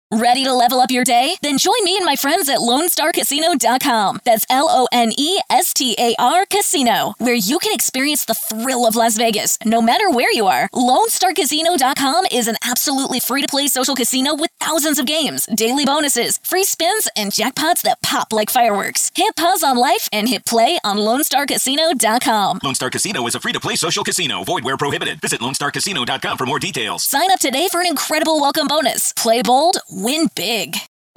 Ready to level up your day? Then join me and my friends at LoneStarCasino.com. That's LONESTAR Casino, where you can experience the thrill of Las Vegas, no matter where you are. LoneStarCasino.com is an absolutely free-to-play social casino with thousands of games, daily bonuses, free spins, and jackpots that pop like fireworks. Hit pause on life and hit play on LoneStarCasino.com. Lone Star Casino is a free-to-play social casino. Void where prohibited. Visit LoneStarCasino.com for more details. Sign up today for an incredible welcome bonus. Play bold, win big.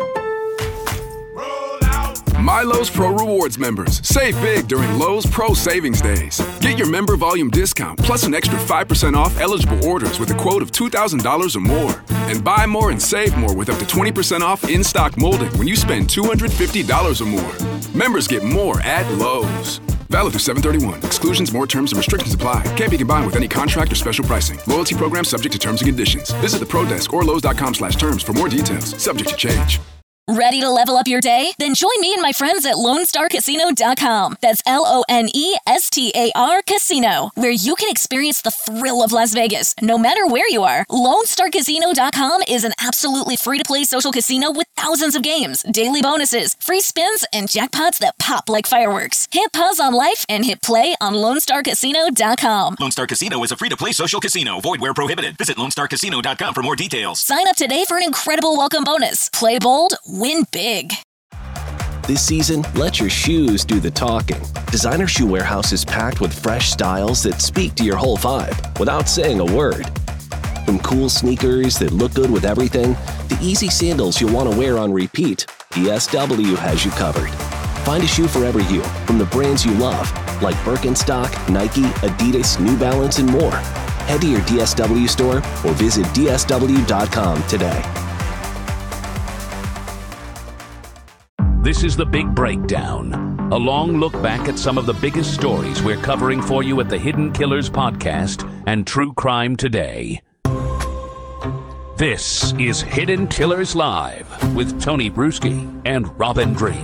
MyLowe's Pro Rewards members. Save big during Lowe's Pro Savings Days. Get your member volume discount plus an extra 5% off eligible orders with a quote of $2,000 or more. And buy more and save more with up to 20% off in-stock molding when you spend $250 or more. Members get more at Lowe's. Valid through 7/31. Exclusions, more terms, and restrictions apply. Can't be combined with any contract or special pricing. Loyalty program subject to terms and conditions. Visit the Pro Desk or Lowes.com/terms for more details. Subject to change. Ready to level up your day? Then join me and my friends at LoneStarCasino.com. That's LONESTAR Casino, where you can experience the thrill of Las Vegas, no matter where you are. LoneStarCasino.com is an absolutely free-to-play social casino with thousands of games, daily bonuses, free spins, and jackpots that pop like fireworks. Hit pause on life and hit play on LoneStarCasino.com. Lone Star Casino is a free-to-play social casino. Void where prohibited. Visit LoneStarCasino.com for more details. Sign up today for an incredible welcome bonus. Play bold, win big. This season, let your shoes do the talking. Designer Shoe Warehouse is packed with fresh styles that speak to your whole vibe without saying a word. From cool sneakers that look good with everything, to easy sandals you'll want to wear on repeat, DSW has you covered. Find a shoe for every you from the brands you love, like Birkenstock, Nike, Adidas, New Balance, and more. Head to your DSW store or visit DSW.com today. This is The Big Breakdown, a long look back at some of the biggest stories we're covering for you at the Hidden Killers Podcast and True Crime Today. This is Hidden Killers Live with Tony Bruschi and Robin Drake.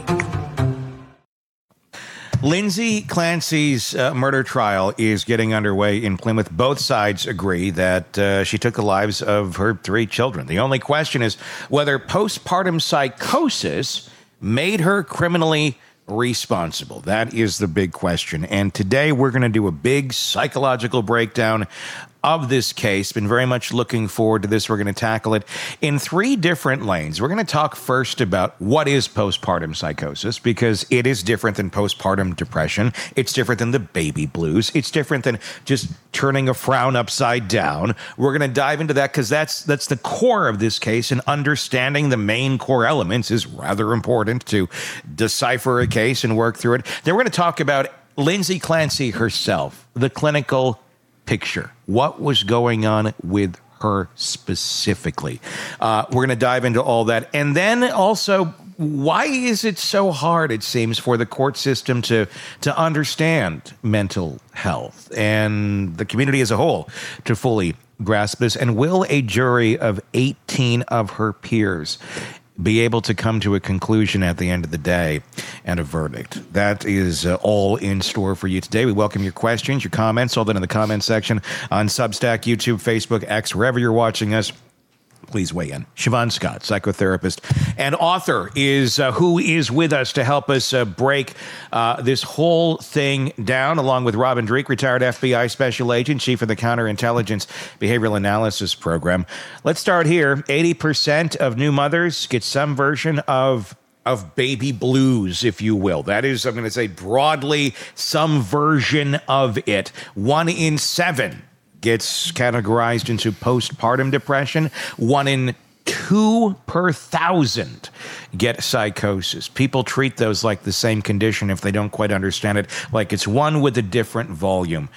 Lindsay Clancy's murder trial is getting underway in Plymouth. Both sides agree that she took the lives of her 3 children. The only question is whether postpartum psychosis made her criminally responsible. That is the big question. And today we're going to do a big psychological breakdown of this case. Been very much looking forward to this. We're going to tackle it in 3 different lanes. We're going to talk first about what is postpartum psychosis, because it is different than postpartum depression. It's different than the baby blues. It's different than just turning a frown upside down. We're going to dive into that because that's the core of this case, and understanding the main core elements is rather important to decipher a case and work through it. Then we're going to talk about Lindsay Clancy herself, the clinical picture. What was going on with her specifically? We're going to dive into all that. And then also, why is it so hard, it seems, for the court system to understand mental health and the community as a whole to fully grasp this? And will a jury of 18 of her peers be able to come to a conclusion at the end of the day and a verdict? That is all in store for you today. We welcome your questions, your comments, all that in the comment section on Substack, YouTube, Facebook, X, wherever you're watching us. Please weigh in. Siobhan Scott, psychotherapist and author, is who is with us to help us break this whole thing down, along with Robin Drake, retired FBI special agent, chief of the Counterintelligence Behavioral Analysis Program. Let's start here. 80% of new mothers get some version of baby blues, if you will. That is, I'm going to say broadly, some version of it. 1 in 7 gets categorized into postpartum depression. 1 in 2 per 1,000 get psychosis. People treat those like the same condition if they don't quite understand it, like it's one with a different volume.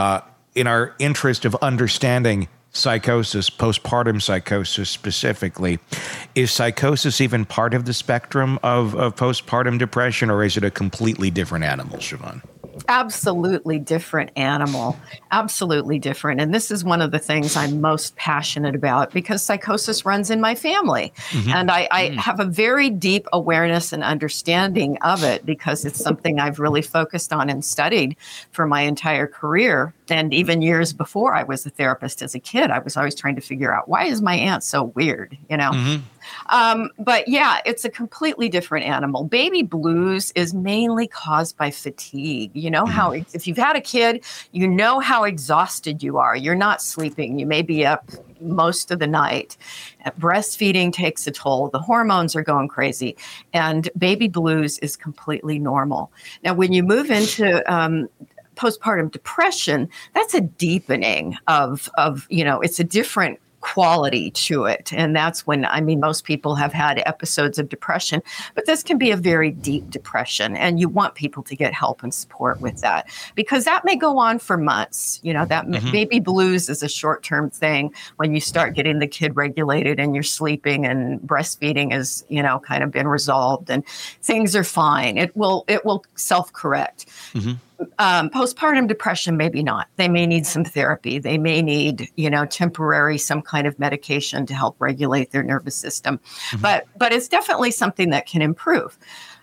In our interest of understanding psychosis, postpartum psychosis specifically, is psychosis even part of the spectrum of postpartum depression, or is it a completely different animal, Siobhan? Absolutely different animal. Absolutely different. And this is one of the things I'm most passionate about, because psychosis runs in my family. Mm-hmm. And I have a very deep awareness and understanding of it, because it's something I've really focused on and studied for my entire career. And even years before I was a therapist as a kid, I was always trying to figure out, why is my aunt so weird, you know? But yeah, it's a completely different animal. Baby blues is mainly caused by fatigue. You know how, if you've had a kid, you know how exhausted you are. You're not sleeping. You may be up most of the night. Breastfeeding takes a toll. The hormones are going crazy. And baby blues is completely normal. Now, when you move into postpartum depression, that's a deepening of it's a different quality to it. And that's when, most people have had episodes of depression, but this can be a very deep depression. And you want people to get help and support with that, because that may go on for months. That baby blues is a short-term thing. When you start getting the kid regulated and you're sleeping and breastfeeding is, kind of been resolved and things are fine, it will self-correct. Postpartum depression, maybe not. They may need some therapy. They may need, temporary, some kind of medication to help regulate their nervous system. But it's definitely something that can improve.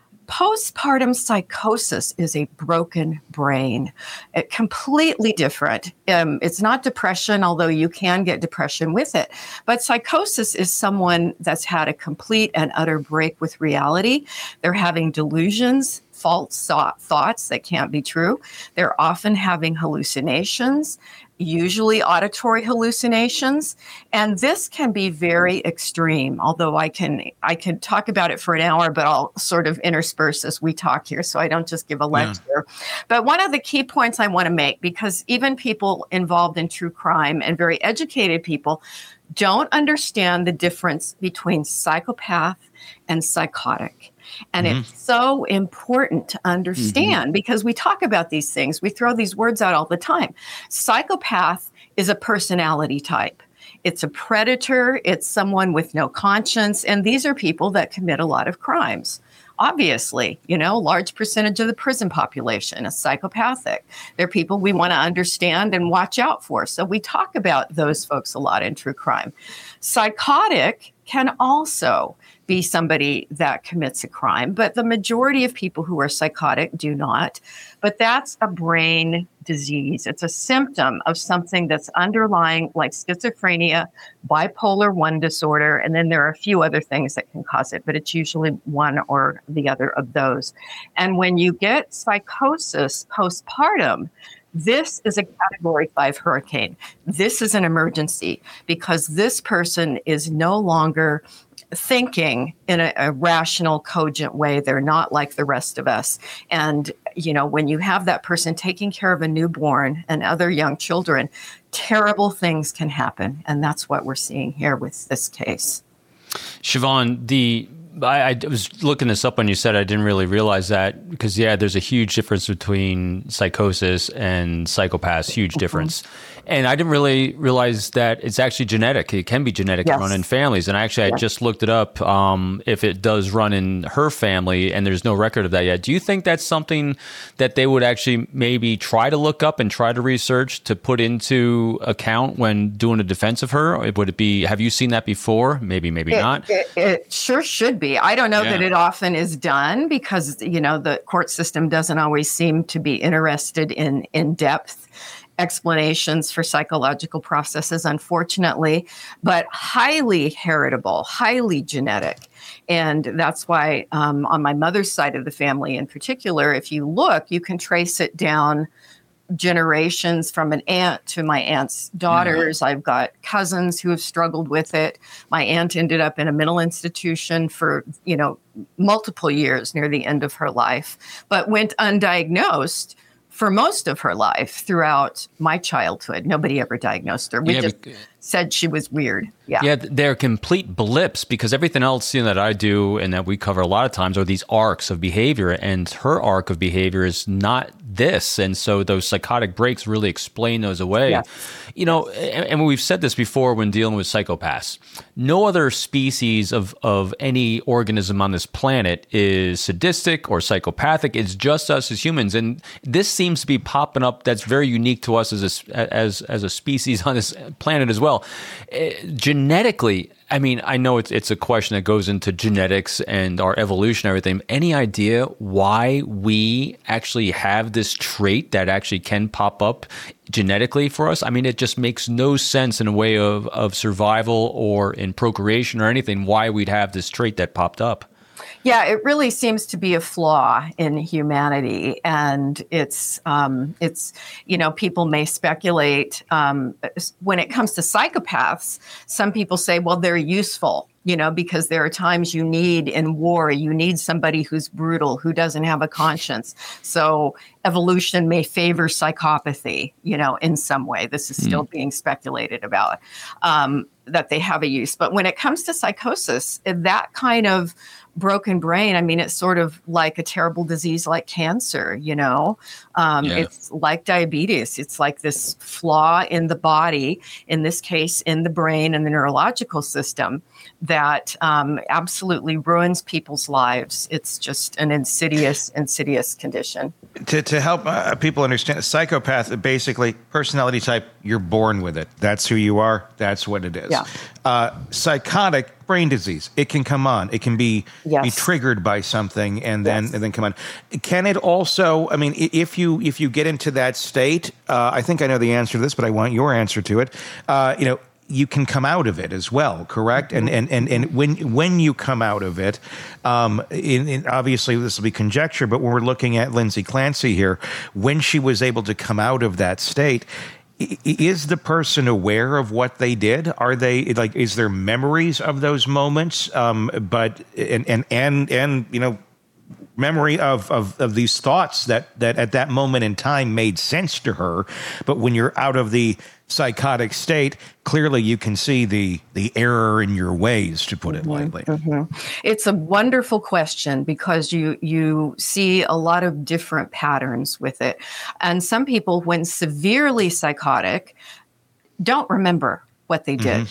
Postpartum psychosis is a broken brain. Completely different. It's not depression, although you can get depression with it. But psychosis is someone that's had a complete and utter break with reality. They're having delusions, false thoughts that can't be true. They're often having hallucinations, usually auditory hallucinations. And this can be very extreme, although I can talk about it for an hour, but I'll sort of intersperse as we talk here so I don't just give a lecture. But one of the key points I want to make, because even people involved in true crime and very educated people don't understand the difference between psychopath and psychotic. And it's so important to understand because we talk about these things. We throw these words out all the time. Psychopath is a personality type. It's a predator. It's someone with no conscience. And these are people that commit a lot of crimes. Obviously, large percentage of the prison population is psychopathic. They're people we want to understand and watch out for. So we talk about those folks a lot in true crime. Psychotic can also be somebody that commits a crime, but the majority of people who are psychotic do not. But that's a brain disease. It's a symptom of something that's underlying, like schizophrenia, bipolar 1 disorder, and then there are a few other things that can cause it, but it's usually one or the other of those. And when you get psychosis postpartum, this is a Category 5 hurricane. This is an emergency because this person is no longer thinking in a rational, cogent way. They're not like the rest of us. And, when you have that person taking care of a newborn and other young children, terrible things can happen. And that's what we're seeing here with this case. Siobhan, I was looking this up when you said I didn't really realize that because, there's a huge difference between psychosis and psychopaths, huge difference. And I didn't really realize that it's actually genetic. It can be genetic and run in families. And actually, I just looked it up if it does run in her family, and there's no record of that yet. Do you think that's something that they would actually maybe try to look up and try to research to put into account when doing a defense of her? Would it be, have you seen that before? Maybe not. It sure should be. I don't know that it often is done because, the court system doesn't always seem to be interested in in-depth explanations for psychological processes, unfortunately, but highly heritable, highly genetic. And that's why on my mother's side of the family in particular, if you look, you can trace it down generations from an aunt to my aunt's daughters. I've got cousins who have struggled with it. My aunt ended up in a mental institution for, multiple years near the end of her life, but went undiagnosed for most of her life throughout my childhood. Nobody ever diagnosed her. We just said she was weird. Yeah, they're complete blips because everything else that I do and that we cover a lot of times are these arcs of behavior, and her arc of behavior is not this. And so those psychotic breaks really explain those away. Yes. And we've said this before when dealing with psychopaths. No other species of any organism on this planet is sadistic or psychopathic. It's just us as humans. And this seems to be popping up that's very unique to us as a species on this planet as well. Genetically, I mean, I know it's a question that goes into genetics and our evolution and everything. Any idea why we actually have this trait that actually can pop up genetically for us? I mean, it just makes no sense in a way of survival or in procreation or anything, why we'd have this trait that popped up. Yeah, it really seems to be a flaw in humanity, and it's people may speculate when it comes to psychopaths. Some people say, well, they're useful, because there are times you need in war, you need somebody who's brutal, who doesn't have a conscience. So evolution may favor psychopathy, in some way. This is still being speculated about, that they have a use. But when it comes to psychosis, that kind of broken brain, I mean, it's sort of like a terrible disease like cancer, It's like diabetes. It's like this flaw in the body, in this case, in the brain and the neurological system, that absolutely ruins people's lives. It's just an insidious condition. To help people understand, a psychopath, basically personality type, you're born with it. That's who you are. That's what it is. Yeah. Psychotic, brain disease. It can come on. It can be triggered by something and then come on. Can it also, I mean, if you get into that state, I think I know the answer to this, but I want your answer to it. You can come out of it as well, correct? Mm-hmm. And when you come out of it, obviously this will be conjecture, but when we're looking at Lindsay Clancy here, when she was able to come out of that state, is the person aware of what they did? Are they is there memories of those moments? Memory of these thoughts that at that moment in time made sense to her. But when you're out of the psychotic state, clearly you can see the error in your ways, to put it lightly. Mm-hmm. It's a wonderful question because you see a lot of different patterns with it. And some people, when severely psychotic, don't remember what they did.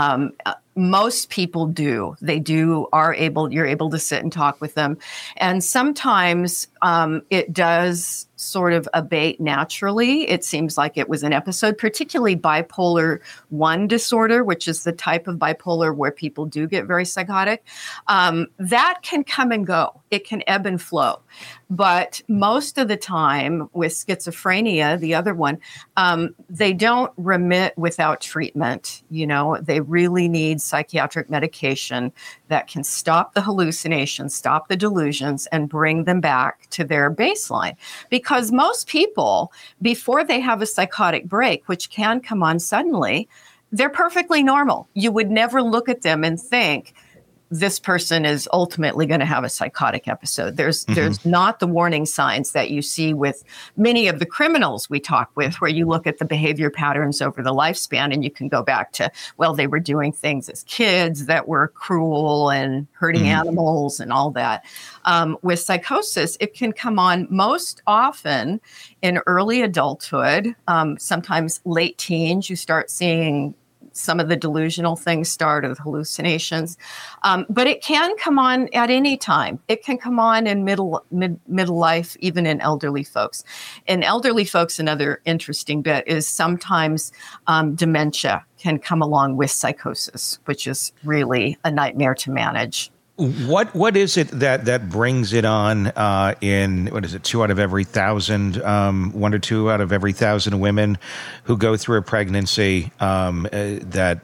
Most people do. You're able to sit and talk with them. And sometimes it does sort of abate naturally. It seems like it was an episode, particularly bipolar 1 disorder, which is the type of bipolar where people do get very psychotic. That can come and go. It can ebb and flow. But most of the time with schizophrenia, the other one, they don't remit without treatment. They really need psychiatric medication that can stop the hallucinations, stop the delusions, and bring them back to their baseline. Because most people, before they have a psychotic break, which can come on suddenly, they're perfectly normal. You would never look at them and think, this person is ultimately going to have a psychotic episode. There's not the warning signs that you see with many of the criminals we talk with, where you look at the behavior patterns over the lifespan and you can go back to, well, they were doing things as kids that were cruel and hurting animals and all that. With psychosis, it can come on most often in early adulthood, sometimes late teens. You start seeing some of the delusional things start, or the hallucinations. But it can come on at any time. It can come on in middle life, even in elderly folks. In elderly folks, another interesting bit is sometimes dementia can come along with psychosis, which is really a nightmare to manage. What is it that brings it on in, 2 out of every 1,000, 1 or 2 out of every 1,000 women who go through a pregnancy, that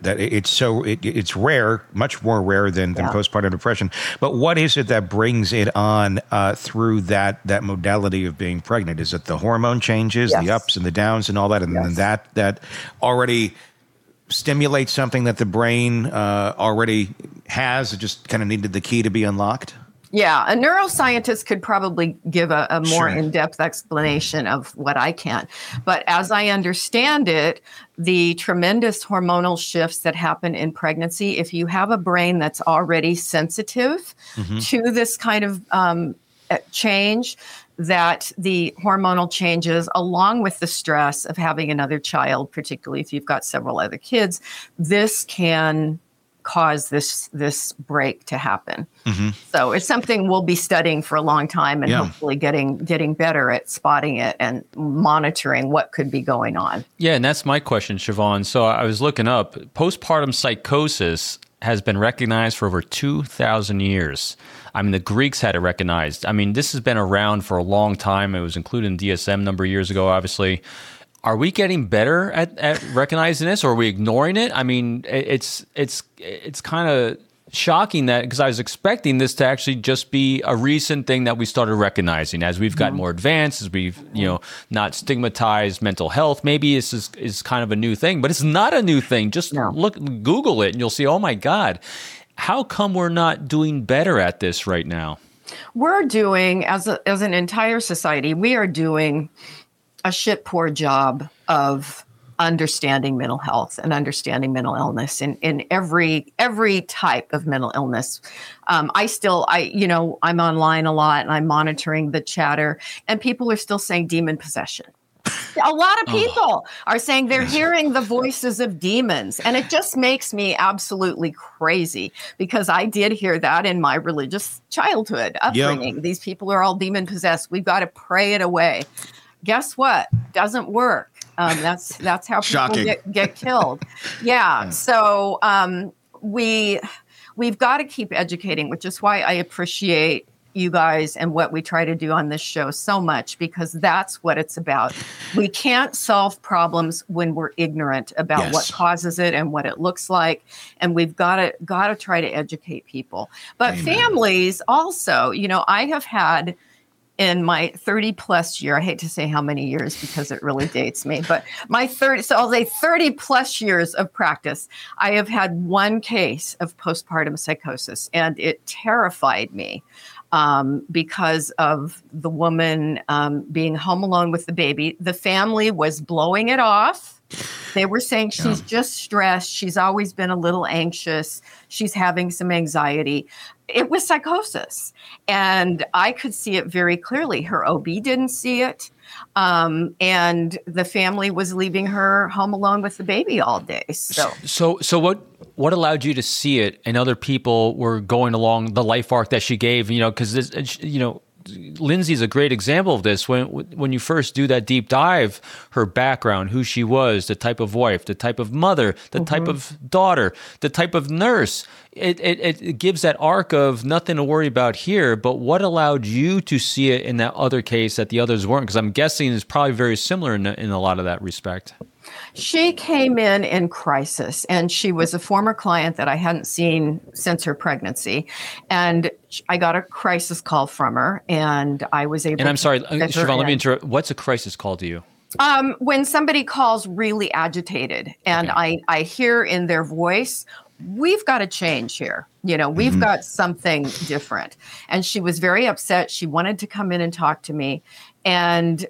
it's rare, much more rare than postpartum depression. But what is it that brings it on through that modality of being pregnant? Is it the hormone changes, the ups and the downs and all that, and then that already stimulate something that the brain already has? It just kind of needed the key to be unlocked? Yeah, a neuroscientist could probably give a more in-depth explanation of what I can. But as I understand it, the tremendous hormonal shifts that happen in pregnancy, if you have a brain that's already sensitive to this kind of change, that the hormonal changes, along with the stress of having another child, particularly if you've got several other kids, this can cause this break to happen. So it's something we'll be studying for a long time and hopefully getting better at spotting it and monitoring what could be going on. Yeah, and that's my question, Siobhan. So I was looking up, postpartum psychosis has been recognized for over 2,000 years. I mean, the Greeks had it recognized. I mean, this has been around for a long time. It was included in DSM a number of years ago, obviously. Are we getting better at recognizing this, or are we ignoring it? I mean, it's kind of shocking that, because I was expecting this to actually just be a recent thing that we started recognizing as we've gotten more advanced, as we've not stigmatized mental health. Maybe this is kind of a new thing, but it's not a new thing. Just Google it, and you'll see. Oh my God, how come we're not doing better at this right now? We're doing, as an entire society, we are doing a shit poor job of understanding mental health and understanding mental illness in every type of mental illness. I'm online a lot and I'm monitoring the chatter, and people are still saying demon possession. A lot of people are saying they're hearing the voices of demons, and it just makes me absolutely crazy, because I did hear that in my religious childhood upbringing. Yep. These people are all demon possessed. We've got to pray it away. Guess what? Doesn't work. That's how people get killed. Yeah. So we've got to keep educating, which is why I appreciate you guys and what we try to do on this show so much, because that's what it's about. We can't solve problems when we're ignorant about what causes it and what it looks like, and we've got to try to educate people. But families also, I have had, in my 30 plus year, I hate to say how many years because it really dates me, but I'll say 30 plus years of practice, I have had one case of postpartum psychosis, and it terrified me because of the woman being home alone with the baby. The family was blowing it off. They were saying she's just stressed. She's always been a little anxious. She's having some anxiety. It was psychosis. And I could see it very clearly. Her OB didn't see it. And the family was leaving her home alone with the baby all day. So what allowed you to see it, and other people were going along the life arc that she gave, because Lindsay's a great example of this. When you first do that deep dive, her background, who she was, the type of wife, the type of mother, the type of daughter, the type of nurse, it gives that arc of nothing to worry about here. But what allowed you to see it in that other case that the others weren't? Because I'm guessing it's probably very similar in a lot of that respect. She came in crisis, and she was a former client that I hadn't seen since her pregnancy. And I got a crisis call from her, and I was able to... And I'm sorry, Siobhan, let me interrupt. What's a crisis call to you? When somebody calls really agitated, and I hear in their voice, we've got to change here. We've got something different. And she was very upset. She wanted to come in and talk to me. And...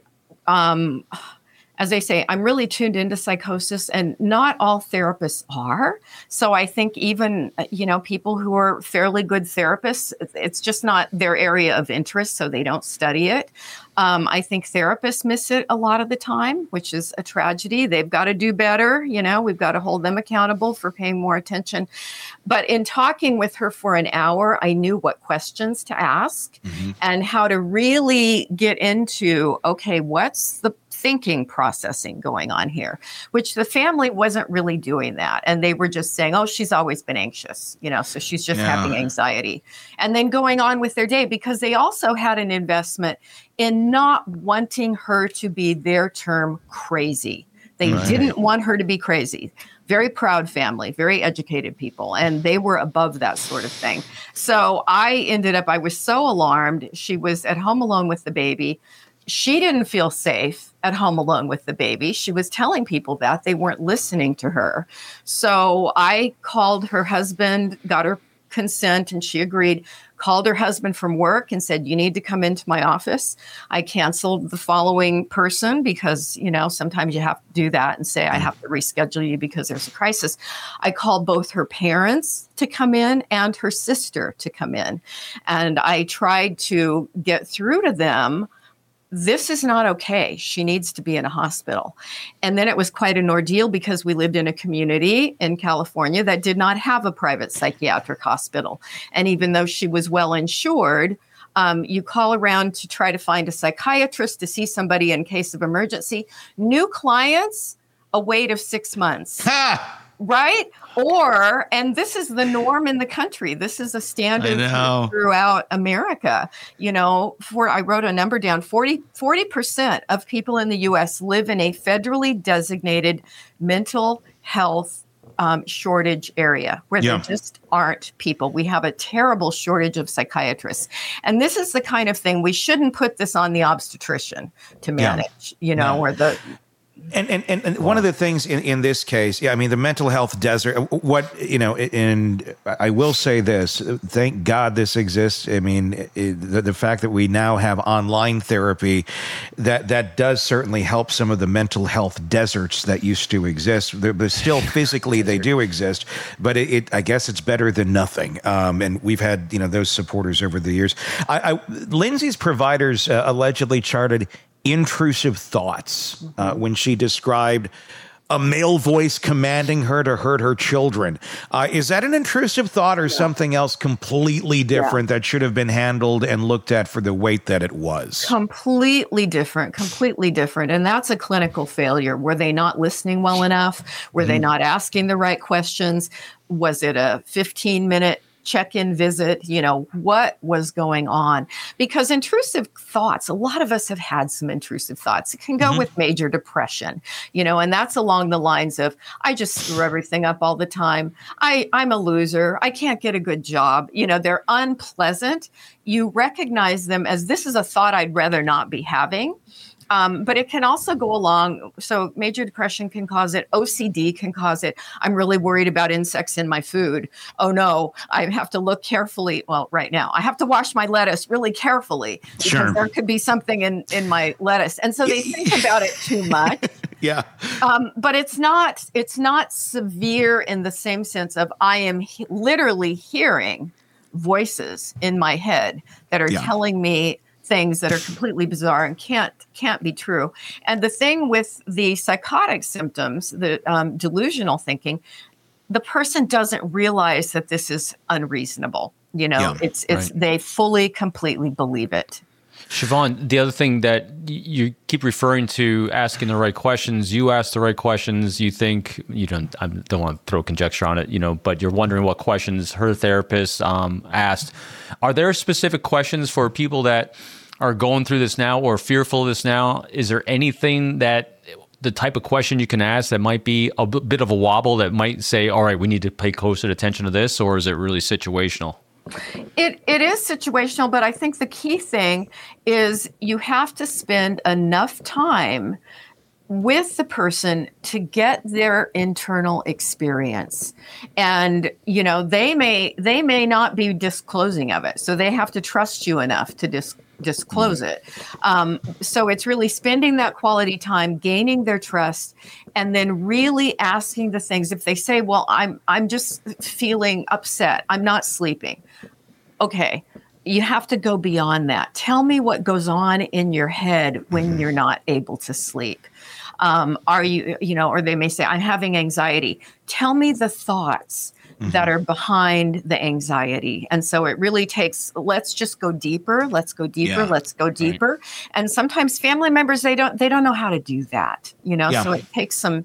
as I say, I'm really tuned into psychosis, and not all therapists are. So I think even, people who are fairly good therapists, it's just not their area of interest, so they don't study it. I think therapists miss it a lot of the time, which is a tragedy. They've got to do better. We've got to hold them accountable for paying more attention. But in talking with her for an hour, I knew what questions to ask and how to really get into, okay, what's the thinking processing going on here, which the family wasn't really doing that. And they were just saying, oh, she's always been anxious, so she's just having anxiety. And then going on with their day, because they also had an investment in not wanting her to be, their term, crazy. They didn't want her to be crazy. Very proud family, very educated people, and they were above that sort of thing. So I was so alarmed. She was at home alone with the baby. She didn't feel safe at home alone with the baby. She was telling people that they weren't listening to her. So I called her husband, got her consent, and she agreed, called her husband from work and said, you need to come into my office. I canceled the following person because, sometimes you have to do that and say, I have to reschedule you because there's a crisis. I called both her parents to come in and her sister to come in. And I tried to get through to them this is not okay. She needs to be in a hospital. And then it was quite an ordeal because we lived in a community in California that did not have a private psychiatric hospital. And even though she was well insured, you call around to try to find a psychiatrist to see somebody in case of emergency. New clients, a wait of 6 months. Right? And this is the norm in the country. This is a standard throughout America. I wrote a number down, 40% of people in the U.S. live in a federally designated mental health shortage area where there just aren't people. We have a terrible shortage of psychiatrists. And this is the kind of thing, we shouldn't put this on the obstetrician to manage, or the... And one of the things in this case, the mental health desert, and I will say this, thank God this exists. I mean, the fact that we now have online therapy, that does certainly help some of the mental health deserts that used to exist. But still physically they do exist, but I guess it's better than nothing. And we've had, those supporters over the years. Lindsay's providers allegedly charted intrusive thoughts when she described a male voice commanding her to hurt her children. Is that an intrusive thought or something else completely different that should have been handled and looked at for the weight that it was? Completely different. And that's a clinical failure. Were they not listening well enough? Were they not asking the right questions? Was it a 15-minute check-in visit? What was going on? Because intrusive thoughts, a lot of us have had some intrusive thoughts. It can go with major depression, and that's along the lines of, I just screw everything up all the time. I'm a loser. I can't get a good job. They're unpleasant. You recognize them as, this is a thought I'd rather not be having. But it can also go along. So major depression can cause it. OCD can cause it. I'm really worried about insects in my food. Oh no, I have to look carefully. Well, right now I have to wash my lettuce really carefully because there could be something in my lettuce. And so they think about it too much. But it's not severe in the same sense of, I am literally hearing voices in my head that are telling me things that are completely bizarre and can't be true. And the thing with the psychotic symptoms, the delusional thinking, the person doesn't realize that this is unreasonable. They fully, completely believe it. Siobhan, the other thing that you keep referring to, asking the right questions, you ask the right questions, you think, I don't want to throw conjecture on it, but you're wondering what questions her therapist asked. Are there specific questions for people that are going through this now or fearful of this now? Is there anything that the type of question you can ask that might be a bit of a wobble that might say, all right, we need to pay closer attention to this, or is it really situational? It is situational, but I think the key thing is you have to spend enough time with the person to get their internal experience. And, they may not be disclosing of it. So they have to trust you enough to disclose it. So it's really spending that quality time, gaining their trust, and then really asking the things. If they say, well, I'm just feeling upset, I'm not sleeping. Okay. You have to go beyond that. Tell me what goes on in your head when you're not able to sleep. Are you, or they may say, I'm having anxiety. Tell me the thoughts that are behind the anxiety. And so it really takes, let's just go deeper. Let's go deeper. Let's go deeper. Right. And sometimes family members, they don't know how to do that, so it takes some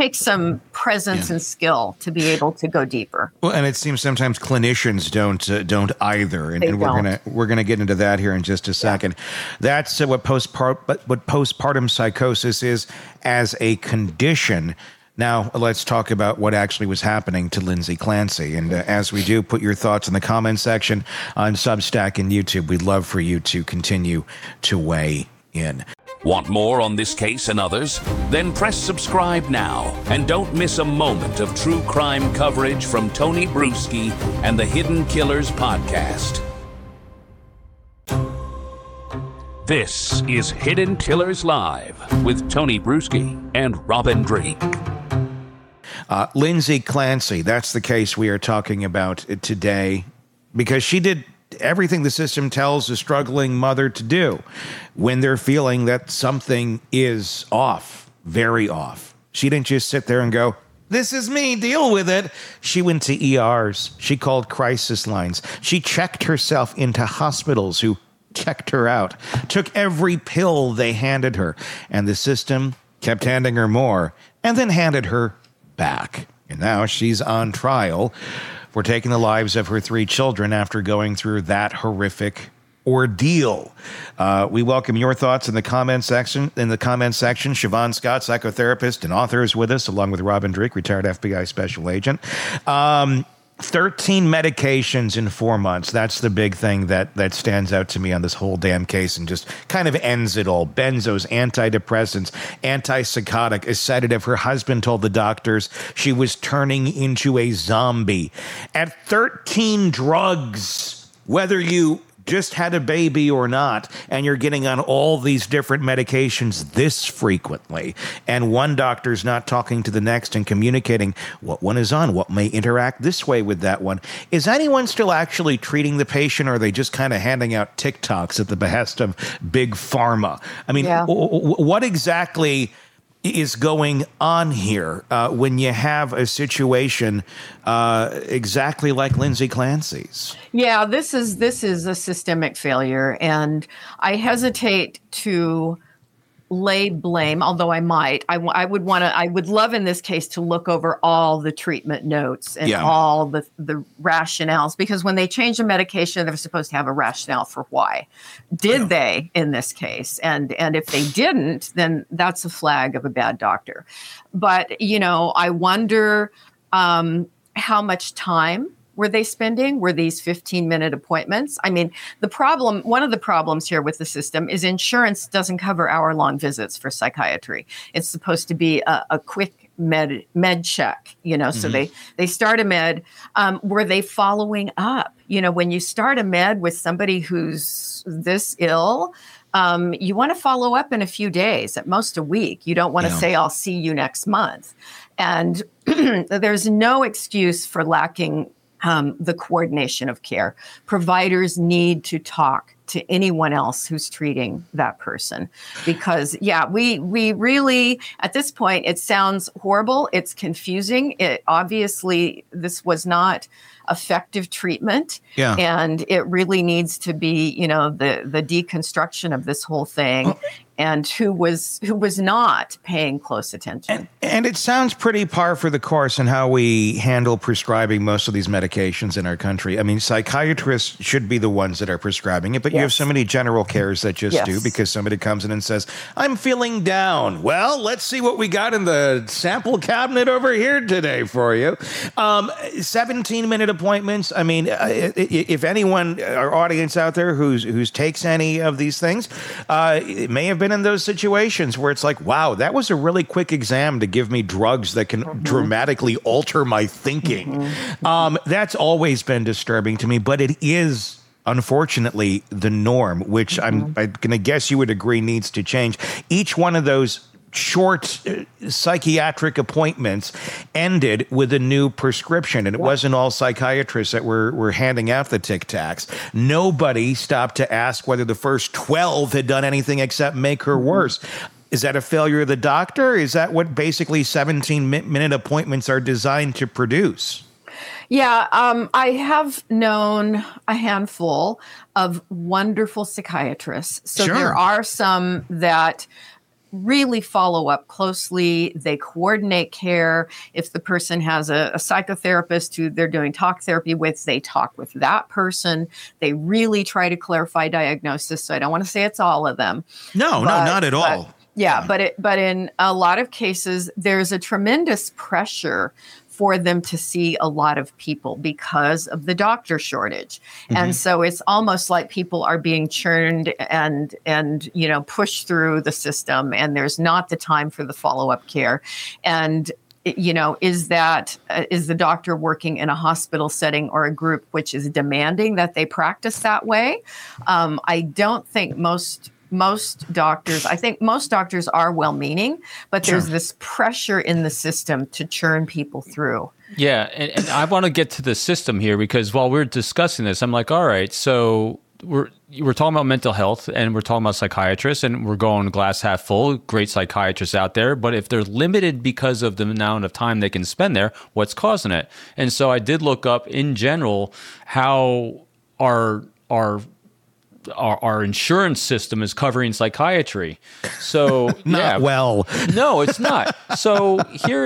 presence and skill to be able to go depar well, and it seems sometimes clinicians don't either. And we're going to get into that here in just a second. That's what postpartum psychosis is as a condition. Now, let's talk about what actually was happening to Lindsay Clancy. And as we do, put your thoughts in the comment section on Substack and YouTube. We'd love for you to continue to weigh in. Want more on this case and others? Then press subscribe now and don't miss a moment of true crime coverage from Tony Brueski and the Hidden Killers podcast. This is Hidden Killers Live with Tony Brueski and Robin Drake. Lindsay Clancy, that's the case we are talking about today, because she did everything the system tells a struggling mother to do when they're feeling that something is off, very off. She didn't just sit there and go, "This is me, deal with it." She went to ERs. She called crisis lines. She checked herself into hospitals who checked her out, took every pill they handed her, and the system kept handing her more and then handed her back. And now she's on trial for taking the lives of her 3 children after going through that horrific ordeal. We welcome your thoughts in the comment section. Siobhan Scott, psychotherapist and author, is with us, along with Robin Dreeke, retired FBI special agent. 13 medications in 4 months. That's the big thing that stands out to me on this whole damn case and just kind of ends it all. Benzos, antidepressants, antipsychotic, a sedative. Her husband told the doctors she was turning into a zombie. At 13 drugs, whether you just had a baby or not, and you're getting on all these different medications this frequently, and one doctor's not talking to the next and communicating what one is on, what may interact this way with that one. Is anyone still actually treating the patient, or are they just kind of handing out TikToks at the behest of big pharma? I mean, what exactly is going on here when you have a situation exactly like Lindsay Clancy's? Yeah, this is a systemic failure, and I hesitate to lay blame, although I might. I would love in this case to look over all the treatment notes and all the rationales, because when they change a medication, they're supposed to have a rationale for why. Did they in this case? And if they didn't, then that's a flag of a bad doctor. But, I wonder how much time were they spending? Were these 15-minute appointments? I mean, one of the problems here with the system is insurance doesn't cover hour-long visits for psychiatry. It's supposed to be a quick med check, so they start a med. Were they following up? When you start a med with somebody who's this ill, you want to follow up in a few days, at most a week. You don't want to say, "I'll see you next month." And there's no excuse for lacking the coordination of care. Providers need to talk to anyone else who's treating that person, because we really, at this point, it sounds horrible. It's confusing. Obviously, this was not effective treatment. And it really needs to be, the deconstruction of this whole thing. And who was not paying close attention. And it sounds pretty par for the course in how we handle prescribing most of these medications in our country. I mean, psychiatrists should be the ones that are prescribing it, but you have so many general cares that just do, because somebody comes in and says, "I'm feeling down." Well, let's see what we got in the sample cabinet over here today for you. 17-minute appointments. I mean, if anyone, our audience out there who's takes any of these things, it may have been in those situations where it's like, wow, that was a really quick exam to give me drugs that can dramatically alter my thinking. That's always been disturbing to me, but it is unfortunately the norm, which I'm going to guess you would agree needs to change. Each one of those short psychiatric appointments ended with a new prescription, and it wasn't all psychiatrists that were handing out the Tic Tacs. Nobody stopped to ask whether the first 12 had done anything except make her worse. Is that a failure of the doctor? Is that what basically 17-minute appointments are designed to produce? Yeah, I have known a handful of wonderful psychiatrists. So there are some that really follow up closely. They coordinate care. If the person has a psychotherapist who they're doing talk therapy with, they talk with that person. They really try to clarify diagnosis. So I don't want to say it's all of them. No, not at all. But in a lot of cases, there's a tremendous pressure for them to see a lot of people because of the doctor shortage. And so it's almost like people are being churned and pushed through the system, and there's not the time for the follow-up care. And is the doctor working in a hospital setting or a group which is demanding that they practice that way? I don't think most doctors, I think most doctors are well-meaning, but there's this pressure in the system to churn people through. Yeah, and I want to get to the system here because while we're discussing this, I'm like, all right, so we're talking about mental health and we're talking about psychiatrists and we're going glass half full, great psychiatrists out there. But if they're limited because of the amount of time they can spend there, what's causing it? And so I did look up in general how our insurance system is covering psychiatry. So Not well. No, it's not. So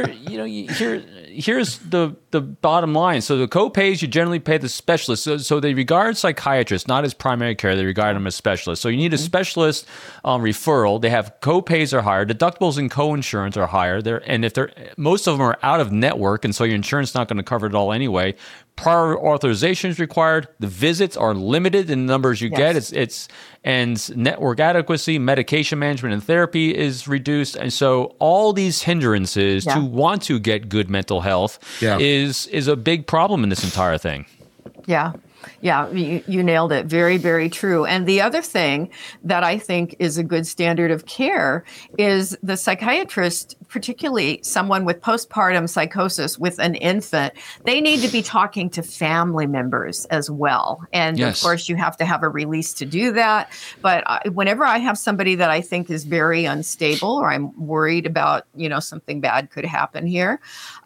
here's the bottom line. So the co-pays, you generally pay the specialist. So they regard psychiatrists not as primary care. They regard them as specialists. So you need a specialist referral. They have co-pays are higher. Deductibles and co-insurance are higher. Most of them are out of network, and so your insurance is not going to cover it all anyway. Prior authorization is required. The visits are limited in the numbers you get. And network adequacy, medication management, and therapy is reduced. And so all these hindrances to want to get good mental health is a big problem in this entire thing. Yeah. Yeah, you nailed it. Very, very true. And the other thing that I think is a good standard of care is the psychiatrist, particularly someone with postpartum psychosis with an infant, they need to be talking to family members as well. And of course, you have to have a release to do that. But whenever I have somebody that I think is very unstable or I'm worried about, something bad could happen here,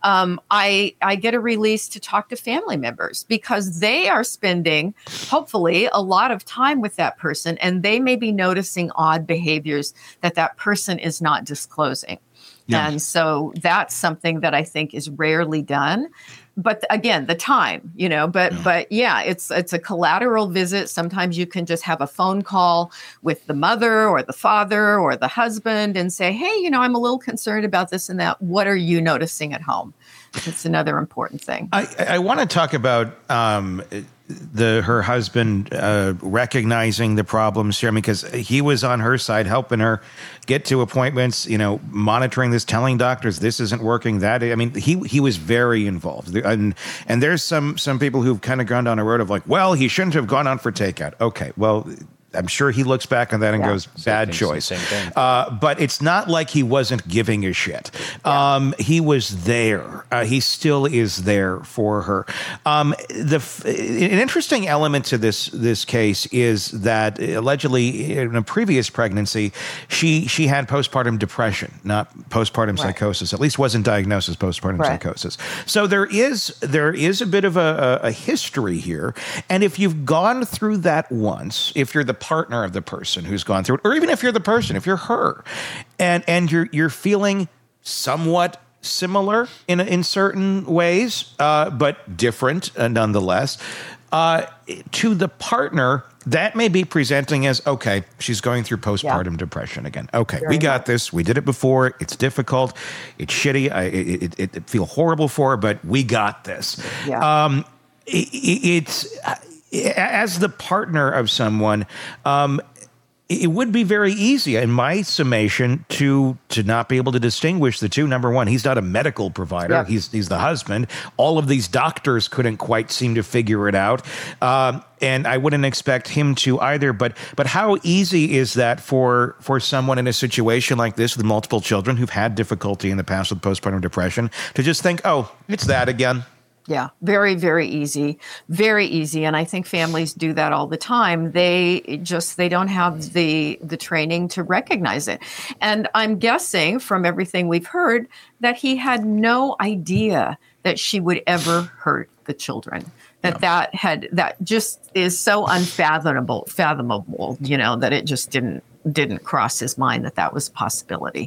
I get a release to talk to family members because they are spending, hopefully, a lot of time with that person, and they may be noticing odd behaviors that person is not disclosing. Yeah. And so that's something that I think is rarely done. But again, the time, but it's a collateral visit. Sometimes you can just have a phone call with the mother or the father or the husband and say, hey, I'm a little concerned about this and that. What are you noticing at home? It's another important thing. I want to talk about her husband recognizing the problems here, because he was on her side, helping her get to appointments, monitoring this, telling doctors this isn't working. He was very involved. And there's some people who've kind of gone down a road of like, well, he shouldn't have gone on for takeout. Okay, well, I'm sure he looks back on that and goes, bad choice. Same thing. But it's not like he wasn't giving a shit. He was there. He still is there for her. An interesting element to this case is that allegedly in a previous pregnancy, she had postpartum depression, not postpartum psychosis. At least wasn't diagnosed as postpartum psychosis. So there is a bit of a history here. And if you've gone through that once, if you're the partner of the person who's gone through it, or even if you're the person, if you're her, and you're feeling somewhat similar in certain ways, but different nonetheless, to the partner, that may be presenting as, okay, she's going through postpartum depression again. Okay, we got this. We did it before. It's difficult. It's shitty. It feel horrible for her, but we got this. Yeah. It's as the partner of someone, it would be very easy, in my summation, to not be able to distinguish the two. Number one, he's not a medical provider. Yep. He's the husband. All of these doctors couldn't quite seem to figure it out. And I wouldn't expect him to either. But how easy is that for someone in a situation like this with multiple children who've had difficulty in the past with postpartum depression to just think, oh, it's that again? Yeah, very, very easy. Very easy. And I think families do that all the time. They don't have the training to recognize it. And I'm guessing from everything we've heard that he had no idea that she would ever hurt the children. That just is so fathomable, that it just didn't cross his mind that was a possibility.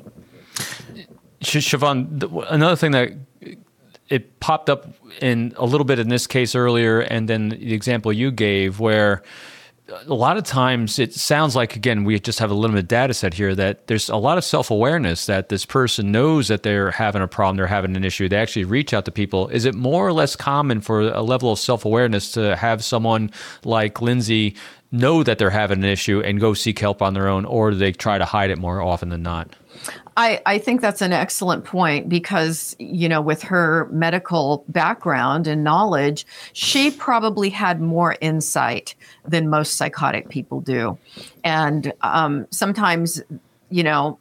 Siobhan, another thing that it popped up in a little bit in this case earlier, and then the example you gave, where a lot of times it sounds like, again, we just have a limited data set here, that there's a lot of self-awareness that this person knows that they're having a problem, they're having an issue. They actually reach out to people. Is it more or less common for a level of self-awareness to have someone like Lindsay know that they're having an issue and go seek help on their own, or do they try to hide it more often than not? I think that's an excellent point because, with her medical background and knowledge, she probably had more insight than most psychotic people do. And sometimes,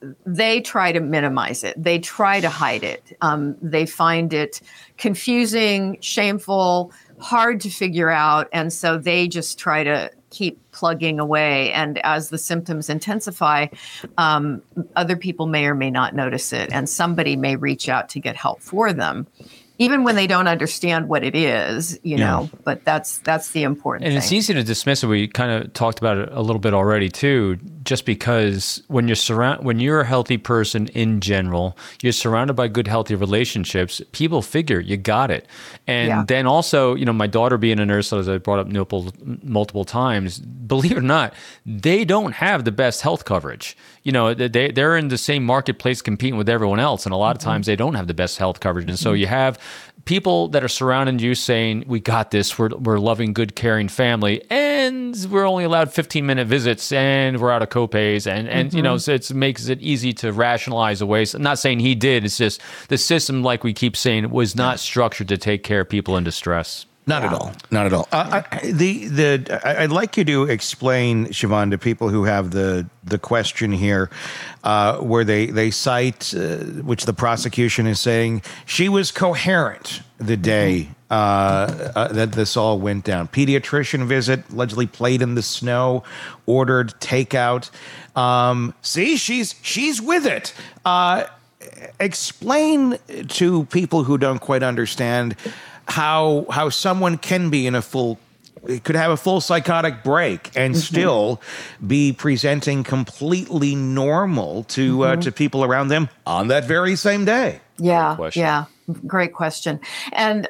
they try to minimize it. They try to hide it. They find it confusing, shameful, hard to figure out. And so they just try to keep plugging away. And as the symptoms intensify, other people may or may not notice it. And somebody may reach out to get help for them, even when they don't understand what it is, you know, but that's the important thing. And it's easy to dismiss it. We kind of talked about it a little bit already too, just because when you're a healthy person in general, you're surrounded by good, healthy relationships, people figure you got it. And then also, you know, my daughter being a nurse, as I brought up multiple times, believe it or not, they don't have the best health coverage. You know, they're in the same marketplace competing with everyone else. And a lot of times they don't have the best health coverage. And so you have people that are surrounding you saying, we got this, we're loving, good, caring family, and we're only allowed 15-minute visits, and we're out of copays, and you know, so it makes it easy to rationalize away. So I'm not saying he did, it's just the system, like we keep saying, was not structured to take care of people in distress. Not at all. Not at all. I'd like you to explain, Siobhan, to people who have the question here, where they cite, which the prosecution is saying, she was coherent the day that this all went down. Pediatrician visit, allegedly played in the snow, ordered takeout. See, she's with it. Explain to people who don't quite understand how someone can be could have a full psychotic break and still be presenting completely normal to people around them on that very same day. Great question. And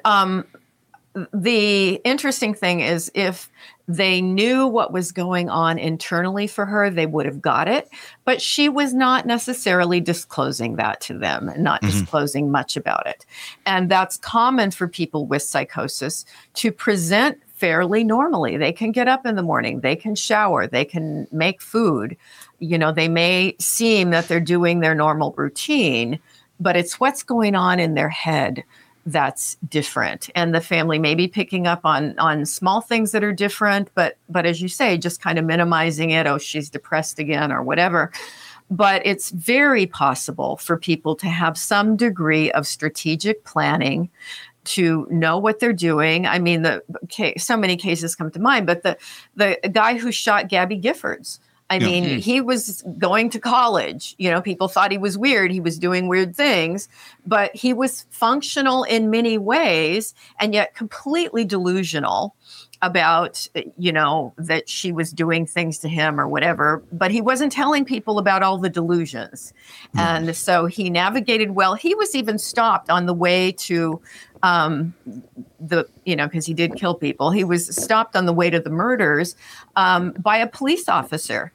the interesting thing is, if they knew what was going on internally for her, they would have got it. But she was not necessarily disclosing that to them, and not disclosing much about it. And that's common for people with psychosis to present fairly normally. They can get up in the morning, they can shower, they can make food. You know, they may seem that they're doing their normal routine, but it's what's going on in their head that's different. And the family may be picking up on small things that are different, but as you say, just kind of minimizing it. Oh, she's depressed again or whatever. But it's very possible for people to have some degree of strategic planning, to know what they're doing. I mean, so many cases come to mind, but the guy who shot Gabby Giffords, I mean, he was going to college. You know, people thought he was weird. He was doing weird things, but he was functional in many ways and yet completely delusional about, you know, that she was doing things to him or whatever. But he wasn't telling people about all the delusions. And so he navigated well. He was even stopped on the way to because he did kill people. He was stopped on the way to the murders by a police officer.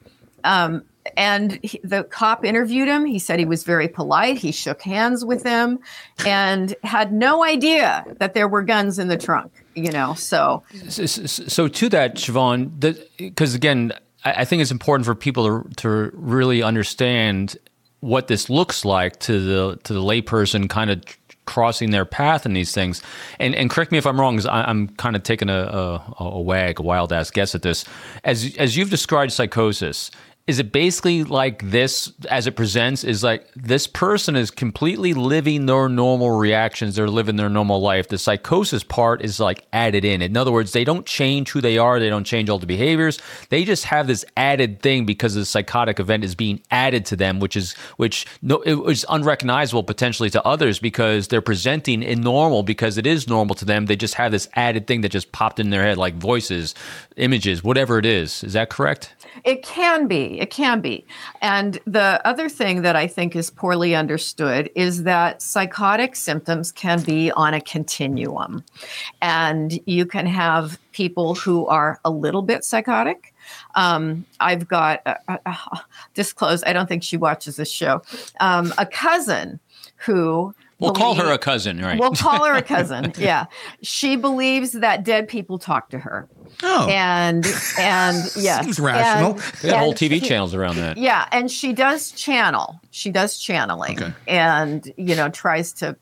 And the cop interviewed him. He said he was very polite. He shook hands with him and had no idea that there were guns in the trunk, you know, so to that, Siobhan, because again, I think it's important for people to really understand what this looks like to the layperson kind of crossing their path in these things. And correct me if I'm wrong, because I'm kind of taking a wild ass guess at this. As you've described psychosis, is it basically like this as it presents, is like this person is completely living their normal reactions, they're living their normal life. The psychosis part is like added in. In other words, they don't change who they are, they don't change all the behaviors. They just have this added thing because the psychotic event is being added to them, which is unrecognizable potentially to others because they're presenting in normal because it is normal to them. They just have this added thing that just popped in their head, like voices, images, whatever it is. Is that correct? It can be. It can be. And the other thing that I think is poorly understood is that psychotic symptoms can be on a continuum. And you can have people who are a little bit psychotic. I've got, disclose, I don't think she watches this show, a cousin who... We'll call her a cousin, right? We'll call her a cousin, yeah. She believes that dead people talk to her. Oh. And yeah. Seems rational. They have whole TV channels around that. Yeah, and she does channel. She does channeling. Okay. And, you know, tries to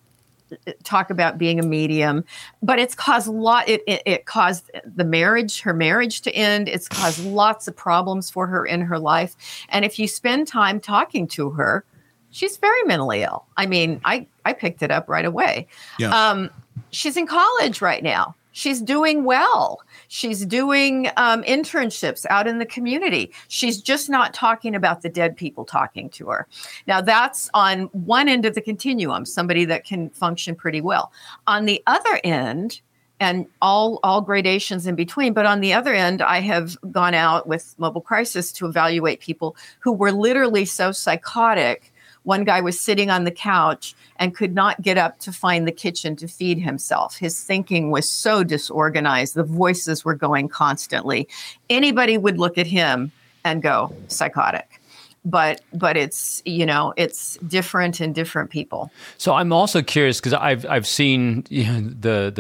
talk about being a medium, but it's caused it caused her marriage to end. It's caused lots of problems for her in her life. And if you spend time talking to her, she's very mentally ill. I mean, I picked it up right away. Yeah. She's in college right now. She's doing well. She's doing internships out in the community. She's just not talking about the dead people talking to her. Now, that's on one end of the continuum, somebody that can function pretty well. On the other end, and all gradations in between, but on the other end, I have gone out with Mobile Crisis to evaluate people who were literally so psychotic. One guy was sitting on the couch and could not get up to find the kitchen to feed himself. His thinking was so disorganized. The voices were going constantly. Anybody would look at him and go, psychotic. But it's, it's different in different people. So I'm also curious because I've seen the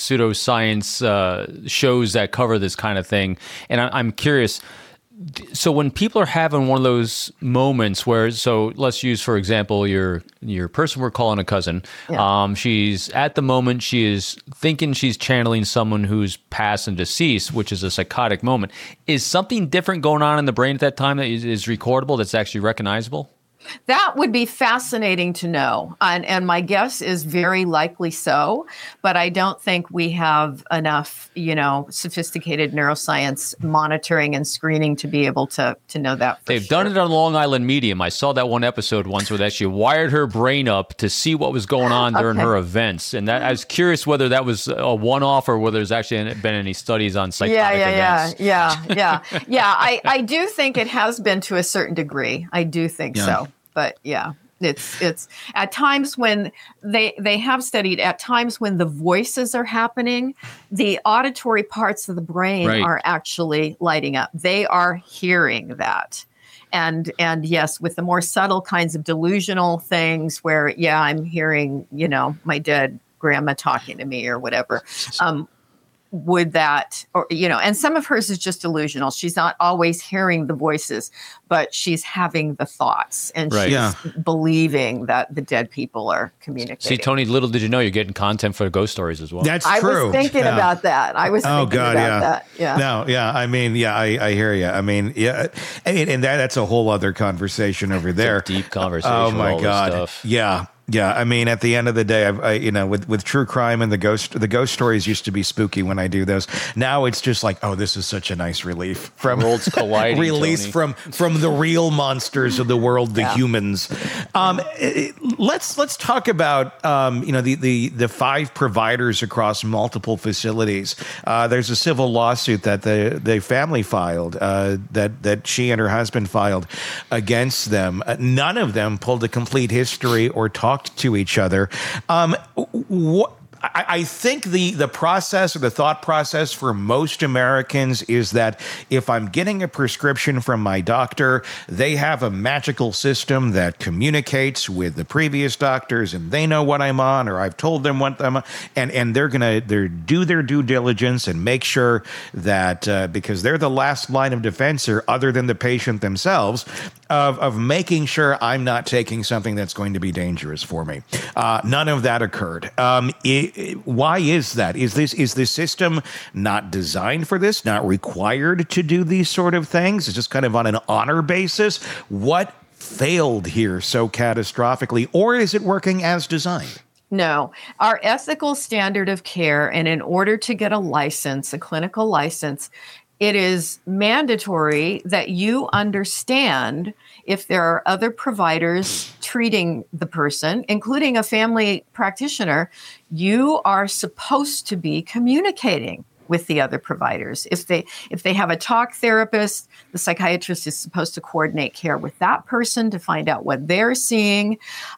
pseudoscience shows that cover this kind of thing, and I'm curious. So when people are having one of those moments where, so let's use, for example, your person we're calling a cousin. Yeah. She's at the moment, she is thinking she's channeling someone who's passed and deceased, which is a psychotic moment. Is something different going on in the brain at that time that is recordable, that's actually recognizable? That would be fascinating to know. And my guess is very likely so, but I don't think we have enough, sophisticated neuroscience monitoring and screening to be able to know that. They've done it on Long Island Medium. I saw that one episode once where they actually wired her brain up to see what was going on during her events. And that I was curious whether that was a one-off or whether there's actually been any studies on psychotic events. Yeah. I do think it has been to a certain degree. I do think so. But yeah, it's at times when they have studied at times when the voices are happening, the auditory parts of the brain are actually lighting up. They are hearing that. And yes, with the more subtle kinds of delusional things where, I'm hearing, my dead grandma talking to me or whatever. Would that, or, and some of hers is just delusional. She's not always hearing the voices, but she's having the thoughts and she's believing that the dead people are communicating. See, Tony, little did you know you're getting content for ghost stories as well. That's true. I was thinking about that. I hear you. I mean, and that's a whole other conversation over there. It's a deep conversation. Oh my God. Stuff. Yeah. Yeah, I mean, at the end of the day, with true crime and the ghost stories used to be spooky when I do those. Now it's just like, oh, this is such a nice relief from worlds colliding, release Tony. from the real monsters of the world, the humans. Let's talk about the 5 providers across multiple facilities. There's a civil lawsuit that the family filed that she and her husband filed against them. None of them pulled a complete history or talked to each other. I think the process or the thought process for most Americans is that if I'm getting a prescription from my doctor, they have a magical system that communicates with the previous doctors and they know what I'm on, or I've told them what I'm on, and they're going to do their due diligence and make sure that because they're the last line of defense or other than the patient themselves of making sure I'm not taking something that's going to be dangerous for me. None of that occurred. Why is that? Is this system not designed for this? Not required to do these sort of things? It's just kind of on an honor basis. What failed here so catastrophically, or is it working as designed? No, our ethical standard of care, and in order to get a license, a clinical license, it is mandatory that you understand if there are other providers treating the person, including a family practitioner, you are supposed to be communicating with the other providers. If they have a talk therapist, the psychiatrist is supposed to coordinate care with that person to find out what they're seeing.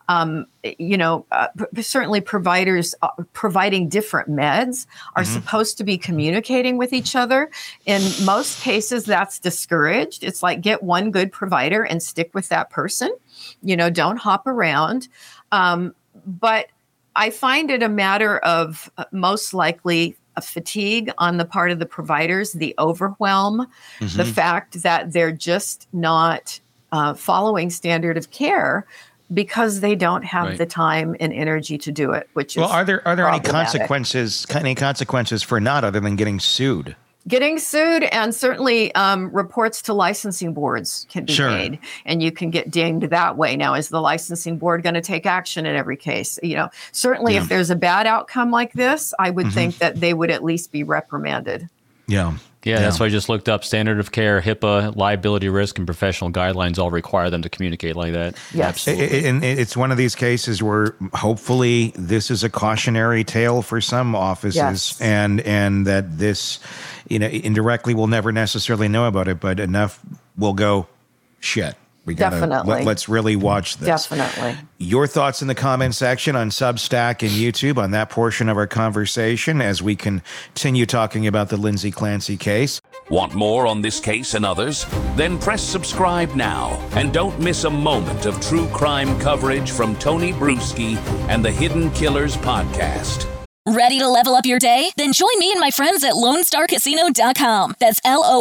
Certainly providers providing different meds are supposed to be communicating with each other. In most cases, that's discouraged. It's like, get one good provider and stick with that person. Don't hop around. But I find it a matter of most likely a fatigue on the part of the providers, the overwhelm, the fact that they're just not following standard of care because they don't have the time and energy to do it, which is are there any problematic. consequences for not other than getting sued? Getting sued, and certainly reports to licensing boards can be made, and you can get dinged that way. Now, is the licensing board going to take action in every case? Certainly if there's a bad outcome like this, I would think that they would at least be reprimanded. Yeah, that's why I just looked up standard of care, HIPAA, liability risk, and professional guidelines all require them to communicate like that. Yes. And it's one of these cases where hopefully this is a cautionary tale for some offices, and that this, indirectly we'll never necessarily know about it, but enough will go, shit. We gotta, Definitely. Let's really watch this. Definitely. Your thoughts in the comment section on Substack and YouTube on that portion of our conversation as we continue talking about the Lindsay Clancy case. Want more on this case and others? Then press subscribe now and don't miss a moment of true crime coverage from Tony Bruschi and the Hidden Killers podcast. Ready to level up your day? Then join me and my friends at LoneStarCasino.com. That's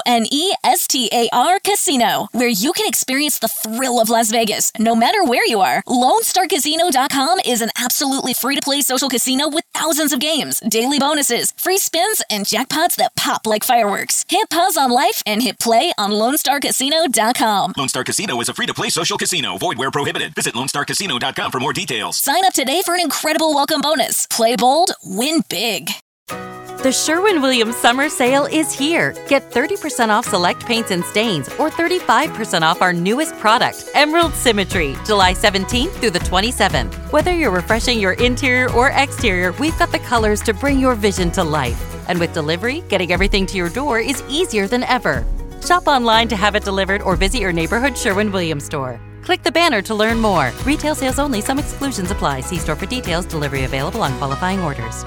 LoneStar Casino, where you can experience the thrill of Las Vegas, no matter where you are. LoneStarCasino.com is an absolutely free-to-play social casino with thousands of games, daily bonuses, free spins, and jackpots that pop like fireworks. Hit pause on life and hit play on LoneStarCasino.com. Lone Star Casino is a free-to-play social casino. Void where prohibited. Visit LoneStarCasino.com for more details. Sign up today for an incredible welcome bonus. Play bold, win big. The Sherwin-Williams Summer Sale is here. Get 30% off select paints and stains or 35% off our newest product, Emerald Symmetry, July 17th through the 27th. Whether you're refreshing your interior or exterior, we've got the colors to bring your vision to life. And with delivery, getting everything to your door is easier than ever. Shop online to have it delivered or visit your neighborhood Sherwin-Williams store. Click the banner to learn more. Retail sales only. Some exclusions apply. See store for details. Delivery available on qualifying orders.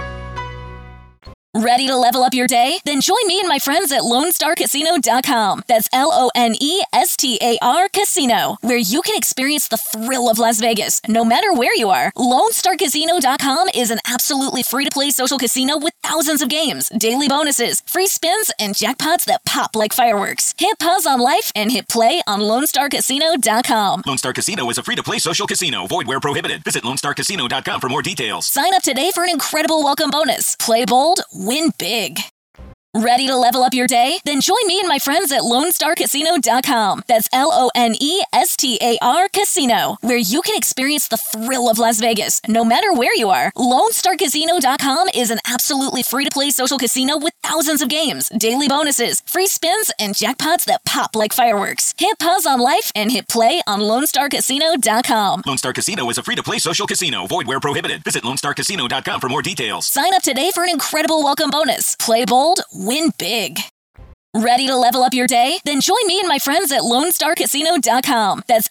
Ready to level up your day? Then join me and my friends at LoneStarCasino.com. That's LoneStar Casino, where you can experience the thrill of Las Vegas, no matter where you are. LoneStarCasino.com is an absolutely free-to-play social casino with thousands of games, daily bonuses, free spins, and jackpots that pop like fireworks. Hit pause on life and hit play on LoneStarCasino.com. Lone Star Casino is a free-to-play social casino. Void where prohibited. Visit LoneStarCasino.com for more details. Sign up today for an incredible welcome bonus. Play bold, win big. Ready to level up your day? Then join me and my friends at LoneStarCasino.com. That's LoneStar Casino, where you can experience the thrill of Las Vegas, no matter where you are. LoneStarCasino.com is an absolutely free-to-play social casino with thousands of games, daily bonuses, free spins, and jackpots that pop like fireworks. Hit pause on life and hit play on LoneStarCasino.com. Lone Star Casino is a free-to-play social casino. Void where prohibited. Visit LoneStarCasino.com for more details. Sign up today for an incredible welcome bonus. Play bold, win big. Ready to level up your day? Then join me and my friends at LoneStarCasino.com. That's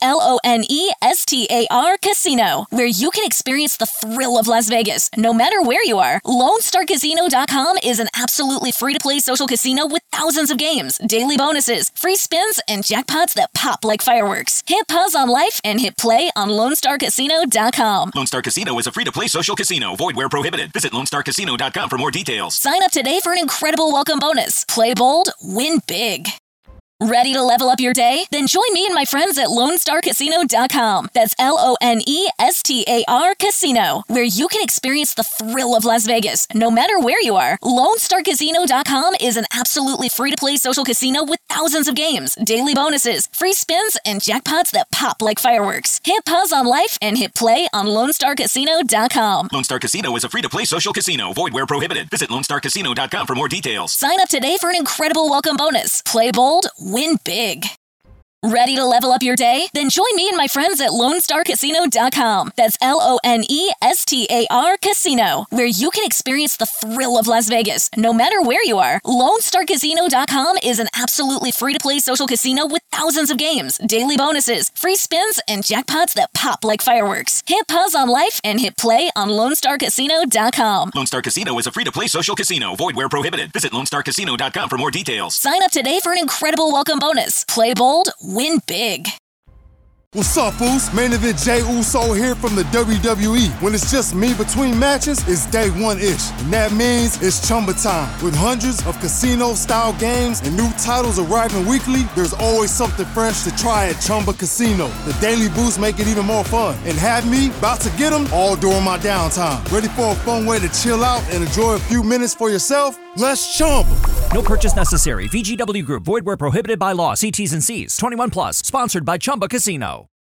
LoneStar Casino, where you can experience the thrill of Las Vegas, no matter where you are. LoneStarCasino.com is an absolutely free-to-play social casino with thousands of games, daily bonuses, free spins, and jackpots that pop like fireworks. Hit pause on life and hit play on LoneStarCasino.com. Lone Star Casino is a free-to-play social casino. Void where prohibited. Visit LoneStarCasino.com for more details. Sign up today for an incredible welcome bonus. Play bold, win big. Ready to level up your day? Then join me and my friends at LoneStarCasino.com. That's LoneStar Casino, where you can experience the thrill of Las Vegas, no matter where you are. LoneStarCasino.com is an absolutely free-to-play social casino with thousands of games, daily bonuses, free spins, and jackpots that pop like fireworks. Hit pause on life and hit play on LoneStarCasino.com. Lone Star Casino is a free-to-play social casino. Void where prohibited. Visit LoneStarCasino.com for more details. Sign up today for an incredible welcome bonus. Play bold, win big. Ready to level up your day? Then join me and my friends at LoneStarCasino.com. That's LoneStar Casino, where you can experience the thrill of Las Vegas, no matter where you are. LoneStarCasino.com is an absolutely free-to-play social casino with thousands of games, daily bonuses, free spins, and jackpots that pop like fireworks. Hit pause on life and hit play on LoneStarCasino.com. Lone Star Casino is a free-to-play social casino. Void where prohibited. Visit LoneStarCasino.com for more details. Sign up today for an incredible welcome bonus. Play bold, win big. What's up, Uso? Main event Jey Uso here from the WWE. When it's just me between matches, it's day one-ish. And that means it's Chumba time. With hundreds of casino-style games and new titles arriving weekly, there's always something fresh to try at Chumba Casino. The daily boosts make it even more fun. And have me about to get them all during my downtime. Ready for a fun way to chill out and enjoy a few minutes for yourself? Let's Chumba. No purchase necessary. VGW Group. Void where prohibited by law. See T's and C's. 21 plus. Sponsored by Chumba Casino.